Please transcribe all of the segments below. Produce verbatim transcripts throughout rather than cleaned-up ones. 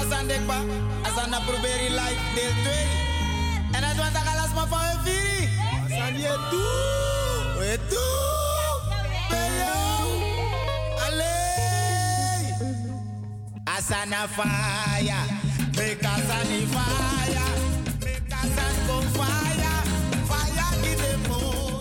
Sandekba. Asana proberen live deel twee. En dat was dan alles maar van een virie. Asan je toe. Je toe. Ben jou. Allee. Asana fire. Make asani fire. Make asan go fire. Fire give them more.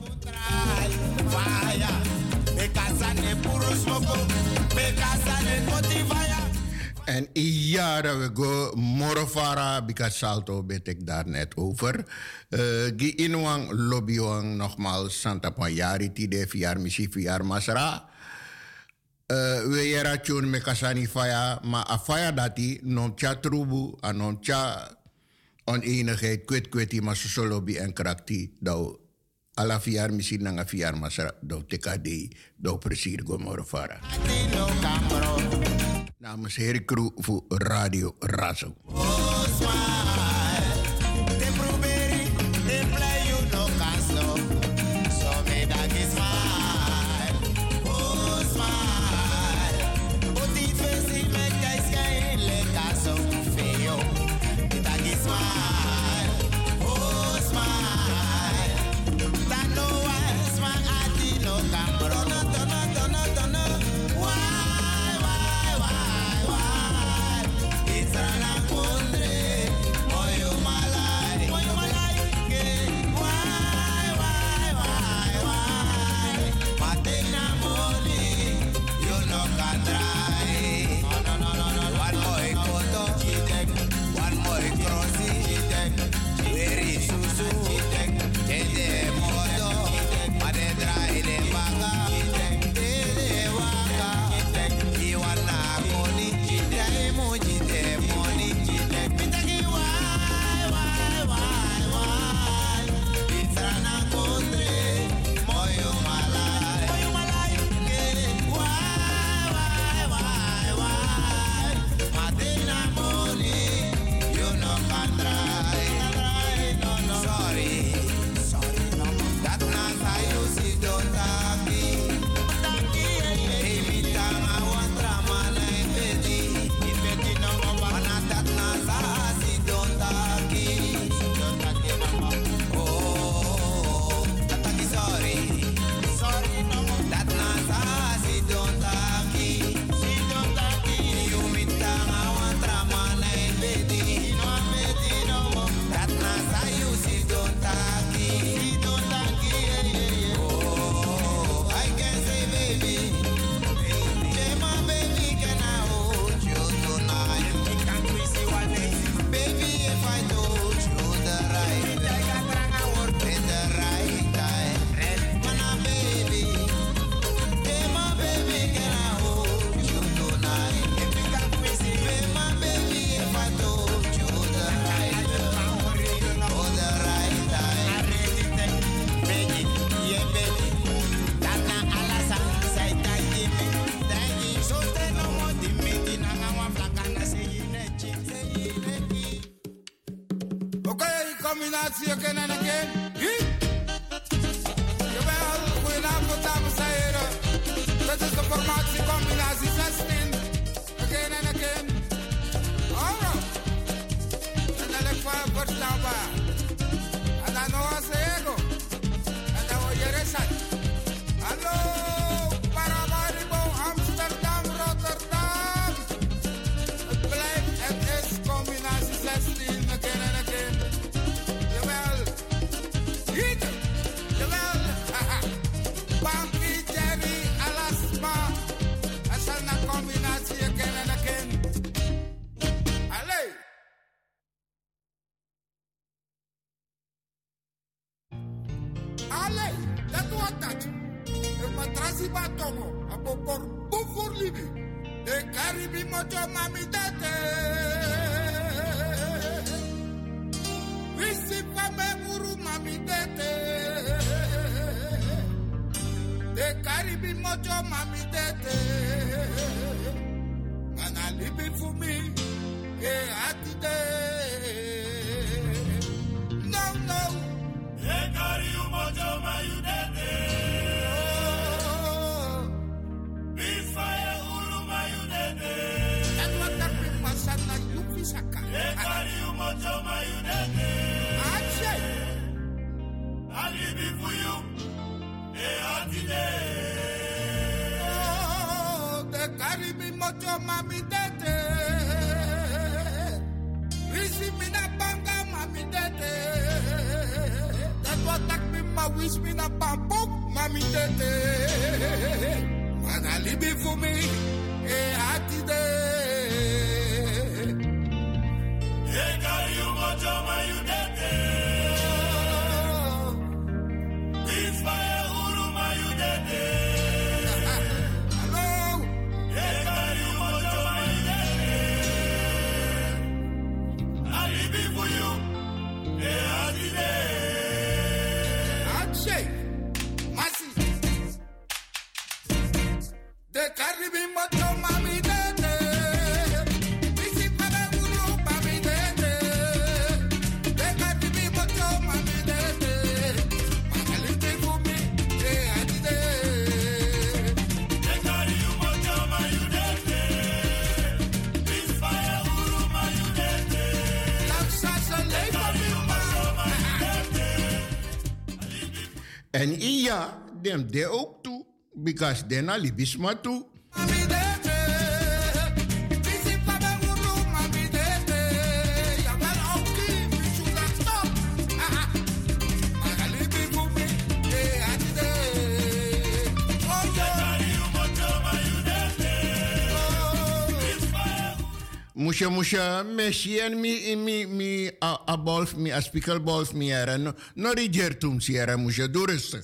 Fire. Make asani puro smoke. Make asani motivaya. En ja, we go Morovara, because Salto bet ik daar net over. Uh, Gi inwang lobbyong nogmaals Santa Panyari tide viar misi viar masra. Uh, we yera tune me kasani faya, ma a faya dati non cha trubu, a non cha oneenigheid, kwet kweti ma so lobby en krakti, dau ala viar misi nanga viar masra, dau tekadi, dau presir go Morovara. Namens Heri Crew voor Radio Razo. Combinatie again and again. Jawel, goedenavond dames en heren. Dat is de formatie combinatie zestien. Again and again. Alright. En dan leg ik voor verstaanbaar. En dan nog eens ego. En dan word je reset. Hallo, Paramaribo, Amsterdam, Rotterdam. Het blijft, het is combinatie zestien. Again and again. Banky, Jerry, Alasma. Asana combinatie again and again. Allee. Allee, dat wordt dat. De matrasi batongo. Apo por bufur libi. De karibi mojo mami dete. Visi fame muru mami dete. De Caribe mojo mami dete. Gana libi for me. E atide. No, no. De Caribe mojo mami dete. Bisfaya ulu mami dete. En wat heb je masana mocho mami tete. Risi mina banga mami tete. Dat wat tak mi ma wish mina pampok mami tete. Mana libi voor me e hati de. Ega you mocho ma you tete. Inspire uru ma you tete. De carribi moto mami dete. Bisi para uru mami dete. De carribi moto mami dete. Magalite fumi e adide. De carribi moto mami dete. Bisi para uru mami dete. Lansa sa lefa bimba. En iya, dem de ook toe. Because then I live is maar toe. Musha musha meshi en mi mi mi a, a bolf mi a spikel bolf mi era no no rigertum si era musha doe rustig.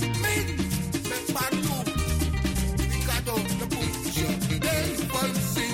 Hey,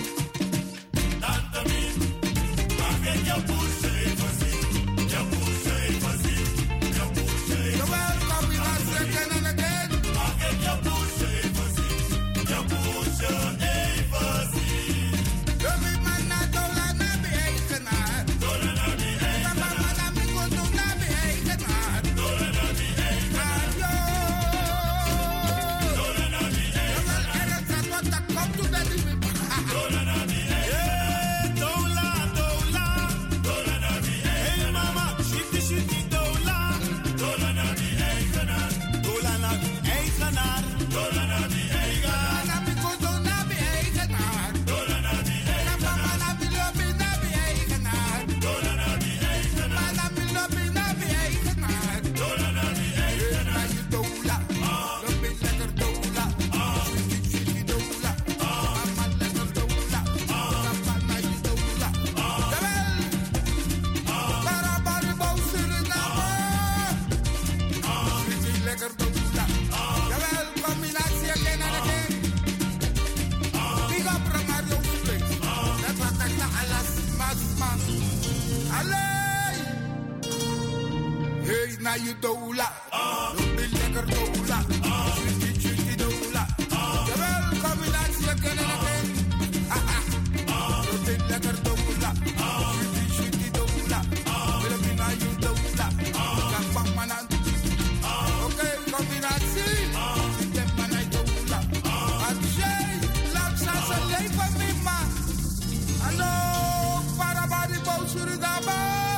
je doula. Loop in lekker doula. Chuti, chuti doula. Jawel, combinatie again and again. Loop in lekker doula. Chuti, chuti doula. Filipina je doula. Kapang manan. Oké, combinatie. Ik heb manai doula. Adjei, laksa sa leven mima. Hallo, parabadi bau Suriname.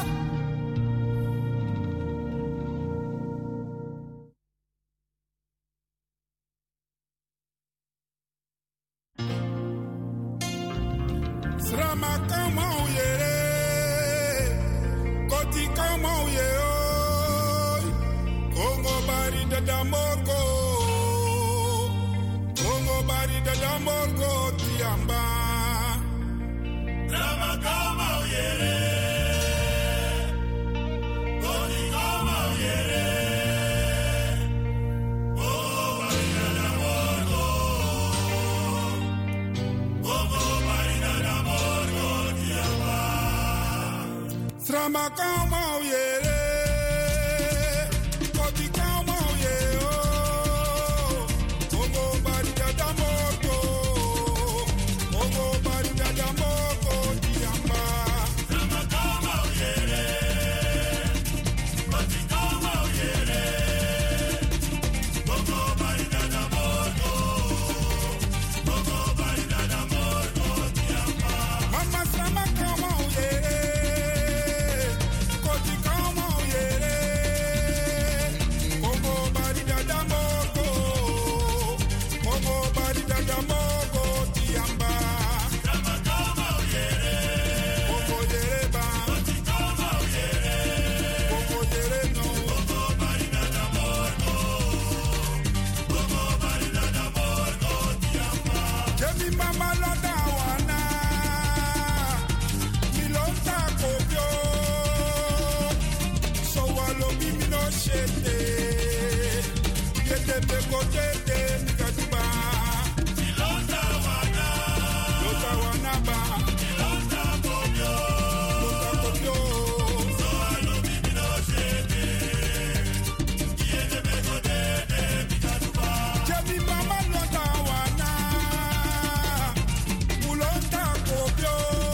Srama kama uyere, koti kama uyere, Congo bari da damorgo, Congo bari da damorgo tiamba. Srama kama uyere, koti kama uyere, Congo bari da damorgo, Congo bari da damorgo tiamba. Srama kama uyere, koti kama uyere, Congo bari da damorgo, Congo bari da damorgo tiamba. Srama kama uyere, koti kama uyere, Congo bari da damorgo, Congo bari da damorgo tiamba. Mama srama kama uyere, koti kama uyere, Congo bari da damorgo, Congo bari da damorgo tiamba. Srama kama uyere, Congo yere ba, koti kama uyere, Congo yere no, Congo bari da damorgo, Congo bari da damorgo tiamba. Jemi mama loda wana, milonta kopyo, so walo bimi no shete, yete pe kote te mikaduba. Milonta wana, lota wana ba, milonta kopyo, lota kopyo, so walo bimi no shete, yete pe kote te mikaduba. Jemi mama loda wana, mulonta kopyo,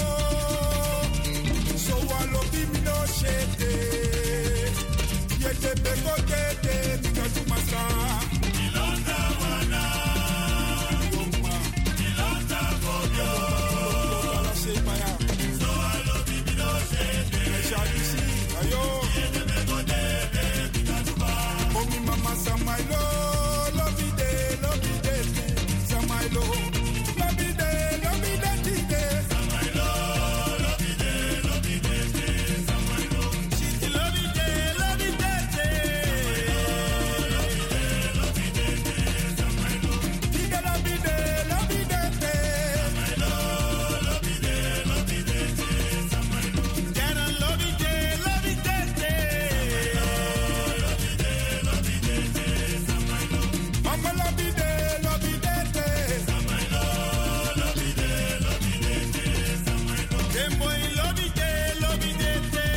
so walo bimi no shete, yete pe kote te mikaduba sa. Milonta wana, milonta kopyo, lota se maya, so walo bimi no shete, shadisi ayo, yete pe kote te mikaduba. Omi mama samailo, lobide, lobide, samailo, lobide, lobide, tide, samailo, lobide, lobide, samailo, shiti lobide, lobide, lobide, lobide, samailo, tide lobide, lobide, samailo, lobide, lobide, samailo, jana lobide, lobide, mama lobide, lobide, samailo, lobide, lobide, samailo, demboy lobide, lobide,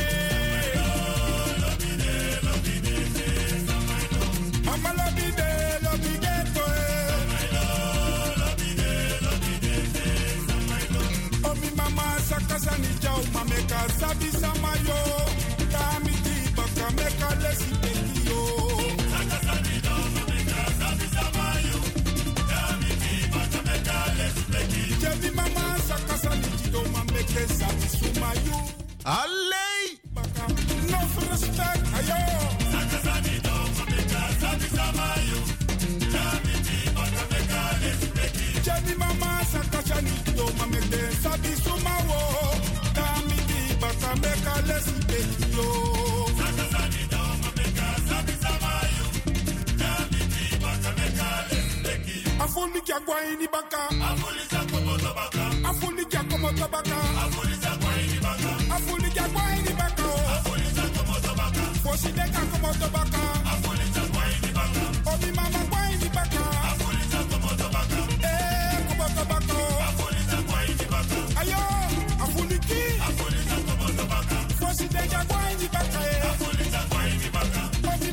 lobide, lobide, samailo, mama lobide, lobide, samailo, lobide, lobide, samailo, omi mama sakasa ni jau mameka sabi samayo, tamiti baka meka lesi pekiyo. Sakasa ni jau mameka sabi samayo, tamiti baka meka lesi pekiyo. Jebi mama sakasa ni jau mameka sabi sumayo. Allee! Baka no respect ayo. Sakasa ni jau mameka sabi samayo, tamiti baka meka lesi pekiyo. Jebi mama sakasa ni jau mameka sabi sumawo, tamiti baka meka lesi pekiyo. Sakasa ni jau mameka sabi samayo, tamiti baka meka lesi pekiyo. Afuli kya kwa ini baka, afuli kya komoto baka, afuli kya komoto baka, afuli kya kwa ini baka, afuli kya kwa ini baka, afuli kya komoto baka, fosi deka komoto baka, afuli kya kwa ini baka, omi mama kwa ini baka, afuli kya komoto baka, eh komoto baka, afuli kya kwa ini baka, ayo afuli ki, afuli kya komoto baka, fosi deka kwa ini baka, afuli kya kwa ini baka, omi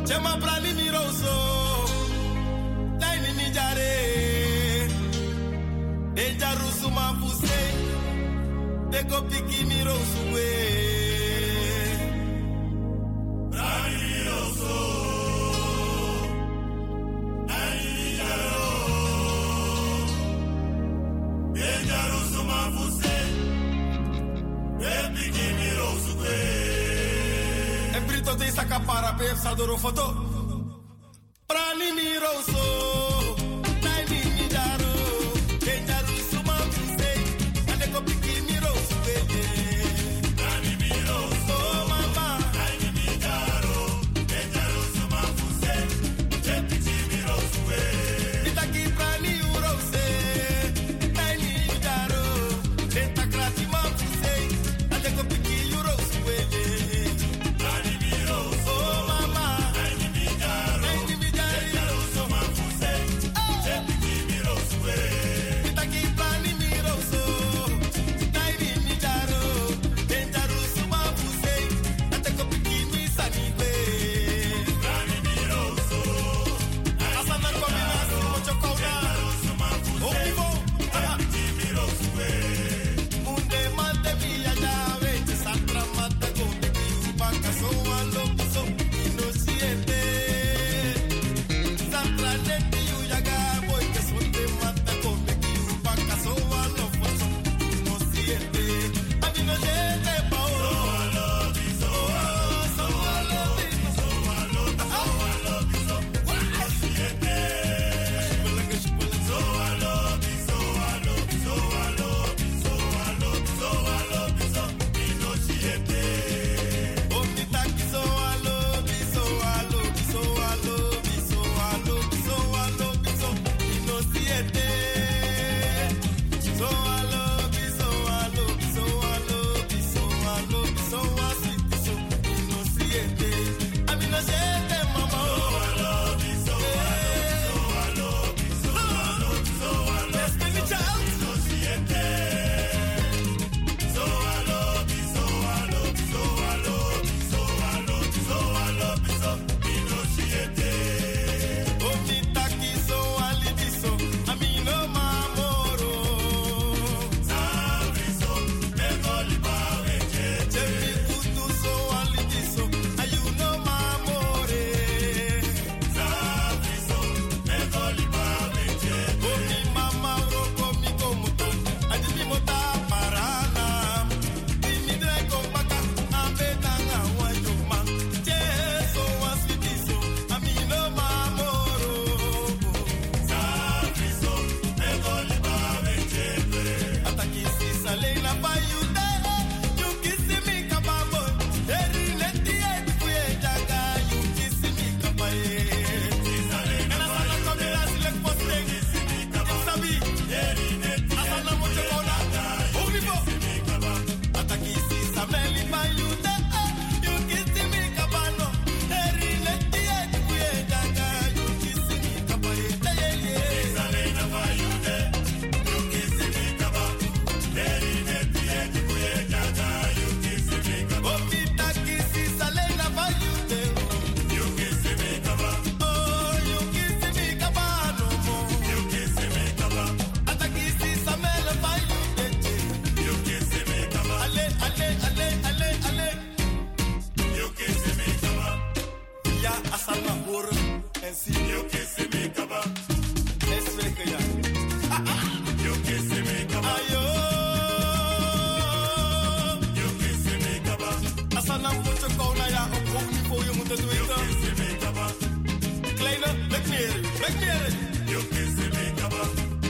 Chema prani mi roso. Naini mi jare. Deja rusu ma fuse. Deko piki mi rosu we. Prani mi roso. Naini mi jaro. Deja rusu ma fuse. Deko piki mi rosu we. E brito te sakapara pe sadoro foto. Prani mi roso. Naini mi jaro. Deja rusu ma fuse. Deko piki mi rosu we. Prani mi roso. Mama. Naini mi jaro. Deja rusu ma fuse. Deko piki mi rosu we. Itaki prani urose. Naini mi jaro. Denta krati ma fuse. Deko piki rosu we. Prani mi roso. Mama. Naini mi jaro. Naini mi jaro. Rusu ma fuse. Deko piki mi rosu we. Itaki prani mi roso. Naini mi jaro. Denta rusu ma fuse. Deko piki mi sani we. Prani mi roso. Asana kombinasi mocho kauna. Rusu ma fuse. Opivo. Piki mi rosu we. Munde mante via llave. Te satra mata con te kiupaka. So alo piso. No siete. Satra neti uyaga. Boy que son te mata con te kiupaka. So alo foso. No siete. A mí no siete paolo. So alo piso. So alo piso. So alo piso. So alo piso. No siete. So alo piso. Alo piso. Alo piso. Alo piso. Alo piso. Y no siete. Omnita kiso alo piso. Alo piso. Alo piso. Alo piso. Alo piso. Y no siete. So alo piso. Alo piso. Alo piso. Alo piso. Así piso. Y no siete. A mí no siete, mamá. So alo piso. Alo piso. Alo piso. Alo piso. Destiny Child. No siete. So alo piso. Alo piso. Alo piso. Alo piso. Alo piso. Y no siete. Omnita kiso ali piso. A mí no mamoro. Sabriso. Me goli pa veche. Chepi kutu so ali piso. Ayuno mamore. Sabriso. Me goli pa veche. Omi mama roko mi komoto. Adi mi mota parana. Dimi dreko baka. Ambe tanga wajuma. Cheso wasitiso. A mí no mamoro. Sabriso. Me goli pa veche. Ataki si sale la payude. You kiss me kababo. Eri leti et kuye jaga. You kiss me kabaye. Si sale la payude. Asana komira silek poste. Kiss me kababo. Sabi. Eri leti. Asana moche kona. Ovivo. Ataki si sameli payude. You kiss me kabano. Eri leti et kuye jaga. You kiss me kabaye. Si sale la payude. You kiss me kababo. Eri leti et kuye jaga. You kiss me kababo. Omita kisi sale la payude. You kiss me kababo. Oh, you kiss me kabano. You kiss me kababo. Ataki si samela payude. You kiss me kababo. Ale, ale, ale, ale, ale. You kiss me kababo. Ya asana horen en si. You kiss me kababo. Es weke ya. You kiss me kababo. Ayo. You kiss me kababo. Asana moche kona ya op hoog niveau je moet het weten. You kiss me kababo. Kleine, lek meer, lek meer. You kiss me kababo.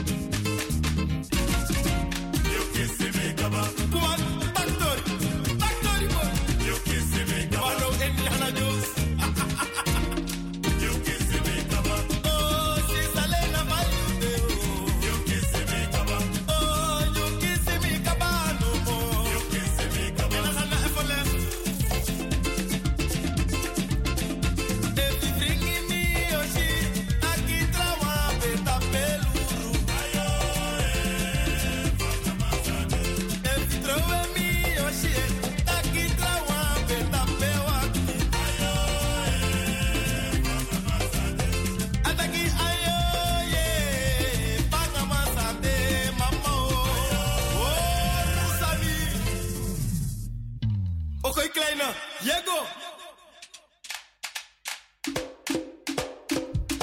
You kiss me kababo. Come on, factory, factory boy. You kiss me kababo. Mano Indiana Jones. You kiss me kababo. Oh, si sale la payude. You kiss me kababo. Oh, you kiss me kabano. You kiss me kababo. En asana effortless. Everything in me, oh she, aki trawa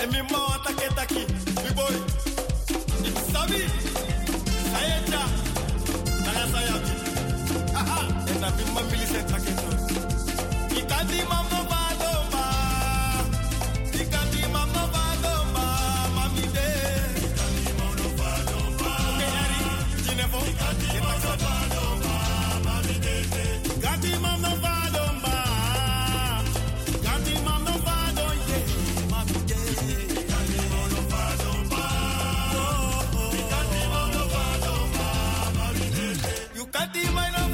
E mi mo take taki, mi boy. Sabi, sayecha, nana sayabi. Aha, e na mi mambili se take to. Ikati mamno badoma, ikati mamno badoma, mami de. Ikati mamno badoma, okeyari, jinevo. Ikati mamno badoma, mami de. Ikati mamno badoma, ikati mamno badoma, yeah, mami de. Ikati mamno badoma, ikati mamno badoma, mami de. You can't mind of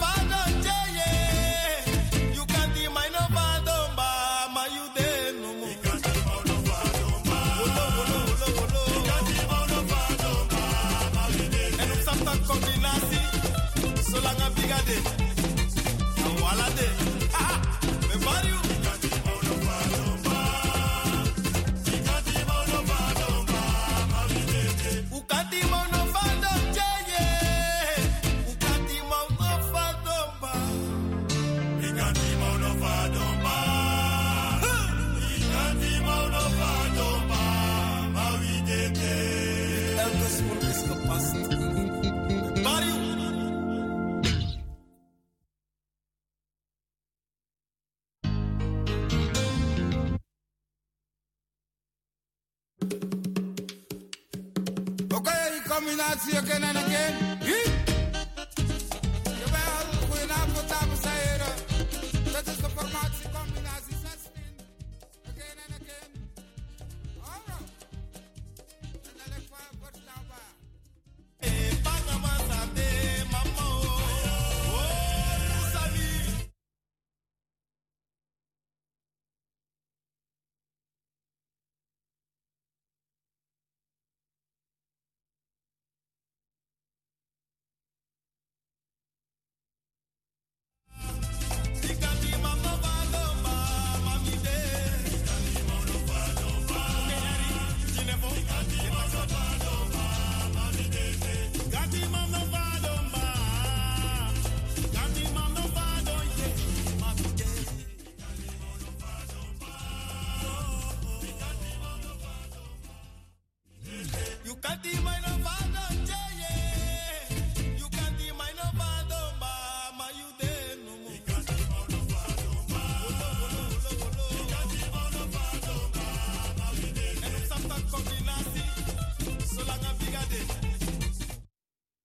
combinatie again and again.